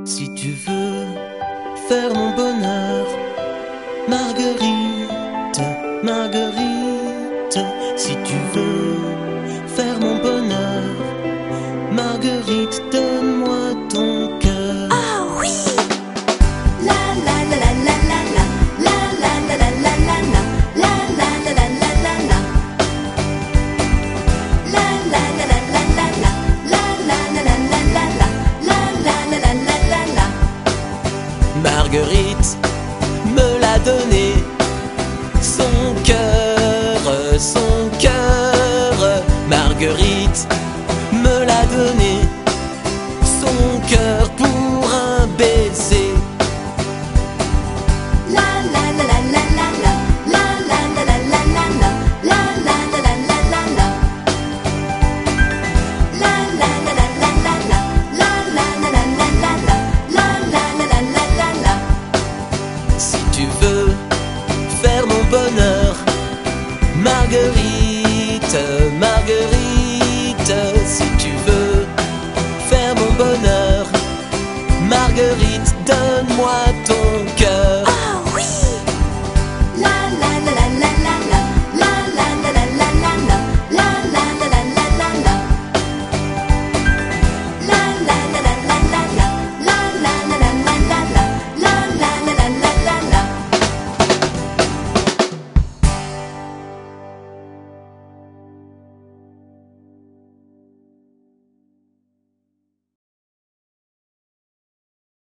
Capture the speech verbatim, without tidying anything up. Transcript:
Si tu veux faire mon bonheur, Marguerite, Marguerite. Si tu veux faire mon bonheur, Marguerite, donne-moi ton cœur. Ah oui! La la la la la la la, la la la la la la la, la la la la la la la, la la la la la la la, la la la la la la la, la la la la la la la. Marguerite me l'a donné, son cœur, son cœur. Marguerite me l'a donné, son cœur pour un baiser. La la la la la la la, la la la la la la la, la la la la la la la, la la la la la la la, la la la la la la la, la la la la la la. Si tu veux faire mon bonheur, Marguerite, Marguerite. Si tu veux faire mon bonheur, Marguerite, donne-moi ton